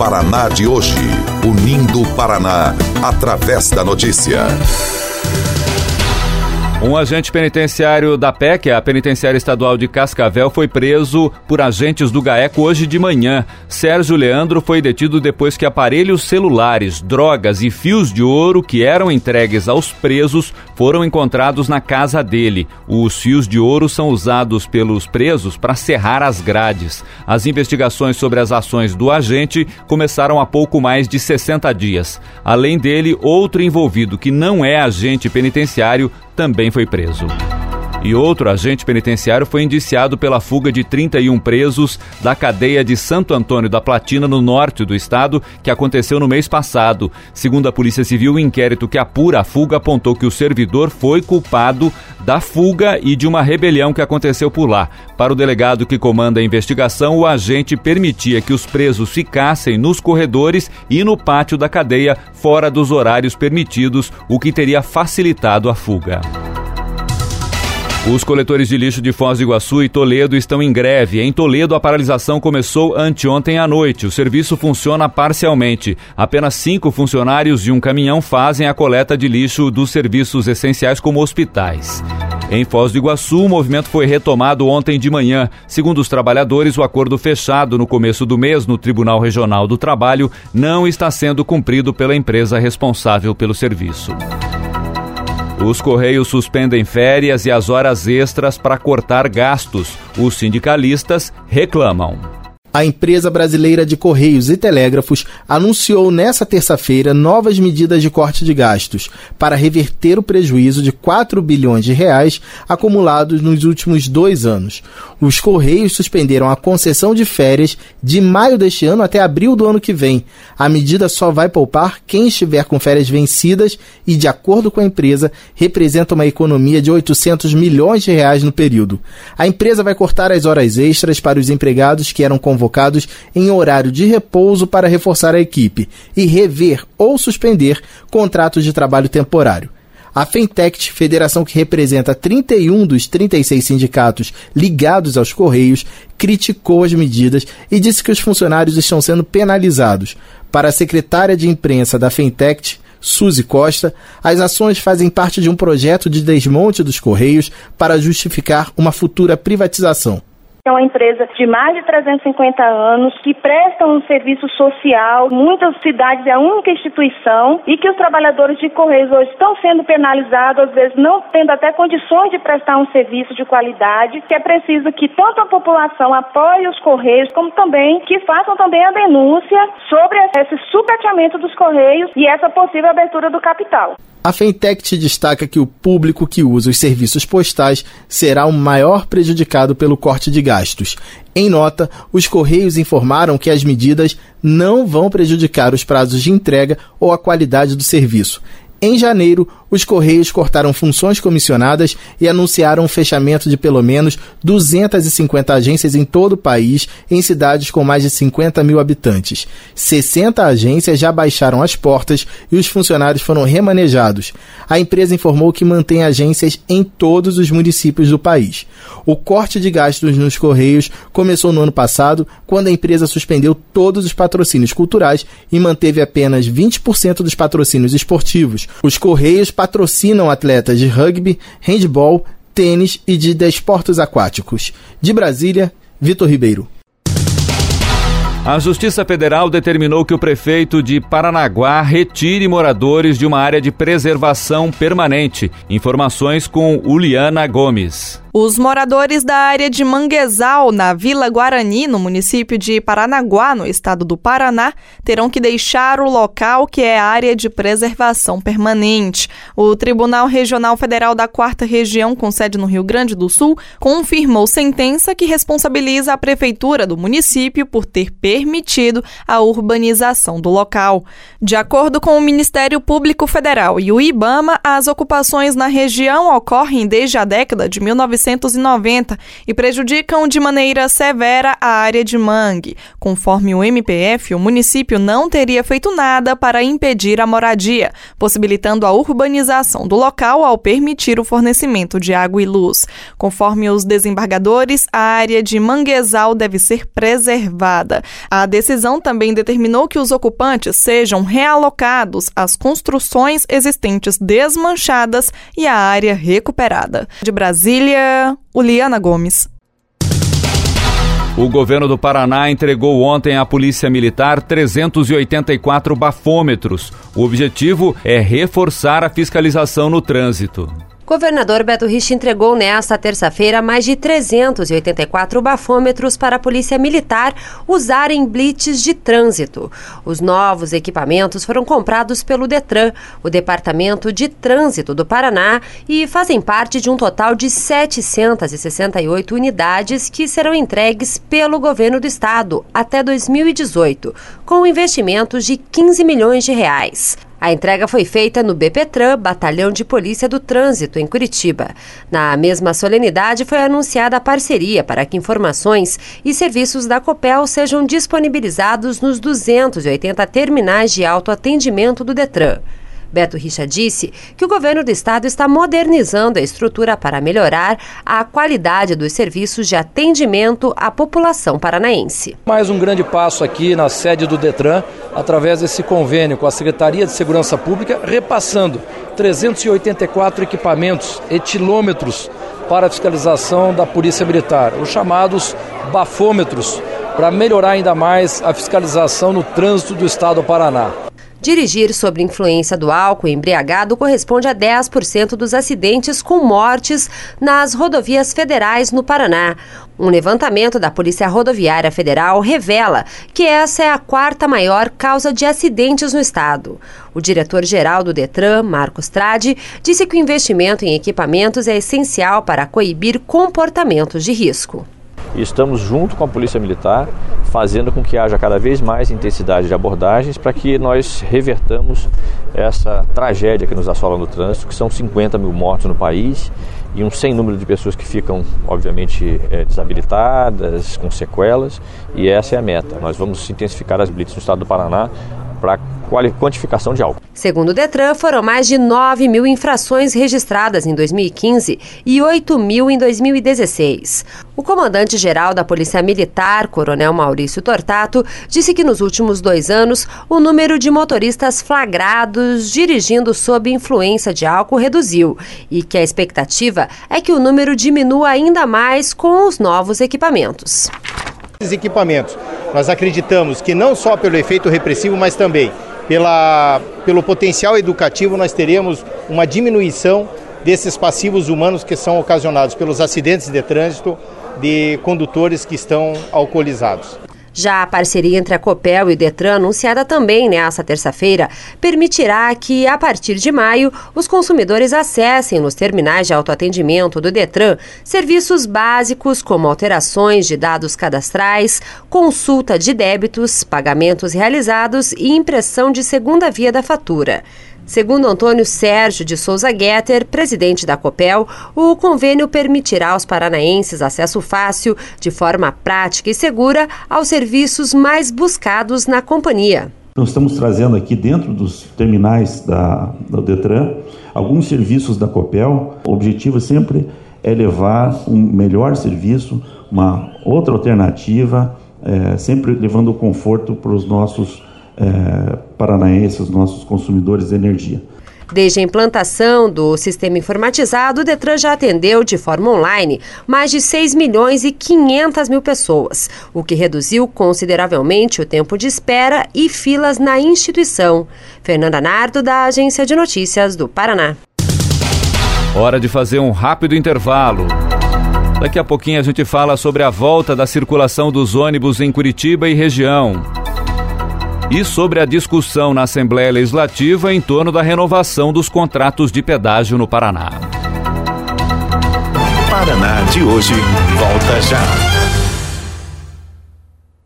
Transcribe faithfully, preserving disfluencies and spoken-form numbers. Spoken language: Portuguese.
Paraná de hoje. Unindo o Paraná, através da notícia. Um agente penitenciário da P E C, a Penitenciária Estadual de Cascavel, foi preso por agentes do GAECO hoje de manhã. Sérgio Leandro foi detido depois que aparelhos celulares, drogas e fios de ouro que eram entregues aos presos foram encontrados na casa dele. Os fios de ouro são usados pelos presos para serrar as grades. As investigações sobre as ações do agente começaram há pouco mais de sessenta dias. Além dele, outro envolvido que não é agente penitenciário também foi preso. E outro agente penitenciário foi indiciado pela fuga de trinta e um presos da cadeia de Santo Antônio da Platina, no norte do estado, que aconteceu no mês passado. Segundo a Polícia Civil, o inquérito que apura a fuga apontou que o servidor foi culpado da fuga e de uma rebelião que aconteceu por lá. Para o delegado que comanda a investigação, o agente permitia que os presos ficassem nos corredores e no pátio da cadeia, fora dos horários permitidos, o que teria facilitado a fuga. Os coletores de lixo de Foz do Iguaçu e Toledo estão em greve. Em Toledo, a paralisação começou anteontem à noite. O serviço funciona parcialmente. Apenas cinco funcionários e um caminhão fazem a coleta de lixo dos serviços essenciais, como hospitais. Em Foz do Iguaçu, o movimento foi retomado ontem de manhã. Segundo os trabalhadores, o acordo fechado no começo do mês no Tribunal Regional do Trabalho não está sendo cumprido pela empresa responsável pelo serviço. Os Correios suspendem férias e as horas extras para cortar gastos. Os sindicalistas reclamam. A empresa brasileira de Correios e Telégrafos anunciou nesta terça-feira novas medidas de corte de gastos para reverter o prejuízo de quatro bilhões de reais acumulados nos últimos dois anos. Os Correios suspenderam a concessão de férias de maio deste ano até abril do ano que vem. A medida só vai poupar quem estiver com férias vencidas e, de acordo com a empresa, representa uma economia de oitocentos milhões de reais no período. A empresa vai cortar as horas extras para os empregados que eram convocados convocados em horário de repouso para reforçar a equipe e rever ou suspender contratos de trabalho temporário. A Fentect, federação que representa trinta e um dos trinta e seis sindicatos ligados aos Correios, criticou as medidas e disse que os funcionários estão sendo penalizados. Para a secretária de imprensa da Fentect, Suzy Costa, as ações fazem parte de um projeto de desmonte dos Correios para justificar uma futura privatização. É uma empresa de mais de trezentos e cinquenta anos que presta um serviço social, muitas cidades é a única instituição e que os trabalhadores de Correios hoje estão sendo penalizados, às vezes não tendo até condições de prestar um serviço de qualidade, que é preciso que tanto a população apoie os Correios, como também que façam também a denúncia sobre esse sucateamento dos Correios e essa possível abertura do capital. A Fentect destaca que o público que usa os serviços postais será o maior prejudicado pelo corte de gastos. Em nota, os Correios informaram que as medidas não vão prejudicar os prazos de entrega ou a qualidade do serviço. Em janeiro, os Correios cortaram funções comissionadas e anunciaram o fechamento de pelo menos duzentas e cinquenta agências em todo o país, em cidades com mais de cinquenta mil habitantes. sessenta agências já baixaram as portas e os funcionários foram remanejados. A empresa informou que mantém agências em todos os municípios do país. O corte de gastos nos Correios começou no ano passado, quando a empresa suspendeu todos os patrocínios culturais e manteve apenas vinte por cento dos patrocínios esportivos. Os Correios patrocinam atletas de rugby, handebol, tênis e de desportos aquáticos. De Brasília, Vitor Ribeiro. A Justiça Federal determinou que o prefeito de Paranaguá retire moradores de uma área de preservação permanente. Informações com Uliana Gomes. Os moradores da área de Manguezal, na Vila Guarani, no município de Paranaguá, no estado do Paraná, terão que deixar o local que é a área de preservação permanente. O Tribunal Regional Federal da quarta Região, com sede no Rio Grande do Sul, confirmou sentença que responsabiliza a prefeitura do município por ter permitido a urbanização do local. De acordo com o Ministério Público Federal e o IBAMA, as ocupações na região ocorrem desde a década de mil novecentos novecentos e noventa e prejudicam de maneira severa a área de mangue. Conforme o M P F, o município não teria feito nada para impedir a moradia, possibilitando a urbanização do local ao permitir o fornecimento de água e luz. Conforme os desembargadores, a área de manguezal deve ser preservada. A decisão também determinou que os ocupantes sejam realocados às construções existentes desmanchadas e a área recuperada. De Brasília, Uliana Gomes. O governo do Paraná entregou ontem à Polícia Militar trezentos e oitenta e quatro bafômetros. O objetivo é reforçar a fiscalização no trânsito. Governador Beto Richa entregou nesta terça-feira mais de trezentos e oitenta e quatro bafômetros para a Polícia Militar usar em blitz de trânsito. Os novos equipamentos foram comprados pelo Detran, o Departamento de Trânsito do Paraná, e fazem parte de um total de setecentas e sessenta e oito unidades que serão entregues pelo governo do estado até dois mil e dezoito, com investimentos de quinze milhões de reais. A entrega foi feita no BPTran, Batalhão de Polícia do Trânsito, em Curitiba. Na mesma solenidade, foi anunciada a parceria para que informações e serviços da Copel sejam disponibilizados nos duzentos e oitenta terminais de autoatendimento do Detran. Beto Richa disse que o governo do estado está modernizando a estrutura para melhorar a qualidade dos serviços de atendimento à população paranaense. Mais um grande passo aqui na sede do Detran, através desse convênio com a Secretaria de Segurança Pública, repassando trezentos e oitenta e quatro equipamentos, etilômetros para a fiscalização da Polícia Militar, os chamados bafômetros, para melhorar ainda mais a fiscalização no trânsito do estado do Paraná. Dirigir sob influência do álcool embriagado corresponde a dez por cento dos acidentes com mortes nas rodovias federais no Paraná. Um levantamento da Polícia Rodoviária Federal revela que essa é a quarta maior causa de acidentes no estado. O diretor-geral do Detran, Marcos Tradi, disse que o investimento em equipamentos é essencial para coibir comportamentos de risco. E estamos junto com a Polícia Militar, fazendo com que haja cada vez mais intensidade de abordagens para que nós revertamos essa tragédia que nos assola no trânsito, que são cinquenta mil mortos no país e um sem número de pessoas que ficam, obviamente, é, desabilitadas, com sequelas, e essa é a meta. Nós vamos intensificar as blitz no estado do Paraná para quantificação de álcool. Segundo o Detran, foram mais de nove mil infrações registradas em dois mil e quinze e oito mil em dois mil e dezesseis. O comandante-geral da Polícia Militar, Coronel Maurício Tortato, disse que nos últimos dois anos o número de motoristas flagrados dirigindo sob influência de álcool reduziu e que a expectativa é que o número diminua ainda mais com os novos equipamentos. Esses equipamentos, nós acreditamos que não só pelo efeito repressivo, mas também pela, pelo potencial educativo, nós teremos uma diminuição desses passivos humanos que são ocasionados pelos acidentes de trânsito de condutores que estão alcoolizados. Já a parceria entre a Copel e o Detran, anunciada também nesta terça-feira, permitirá que, a partir de maio, os consumidores acessem nos terminais de autoatendimento do Detran serviços básicos como alterações de dados cadastrais, consulta de débitos, pagamentos realizados e impressão de segunda via da fatura. Segundo Antônio Sérgio de Souza Guetter, presidente da Copel, o convênio permitirá aos paranaenses acesso fácil, de forma prática e segura, aos serviços mais buscados na companhia. Nós estamos trazendo aqui dentro dos terminais da, do Detran alguns serviços da Copel. O objetivo sempre é levar um melhor serviço, uma outra alternativa, é, sempre levando o conforto para os nossos É, paranaenses, os nossos consumidores de energia. Desde a implantação do sistema informatizado, o Detran já atendeu de forma online mais de seis milhões e quinhentas mil pessoas, o que reduziu consideravelmente o tempo de espera e filas na instituição. Fernanda Nardo, da Agência de Notícias do Paraná. Hora de fazer um rápido intervalo. Daqui a pouquinho a gente fala sobre a volta da circulação dos ônibus em Curitiba e região. E sobre a discussão na Assembleia Legislativa em torno da renovação dos contratos de pedágio no Paraná. Paraná de hoje volta já.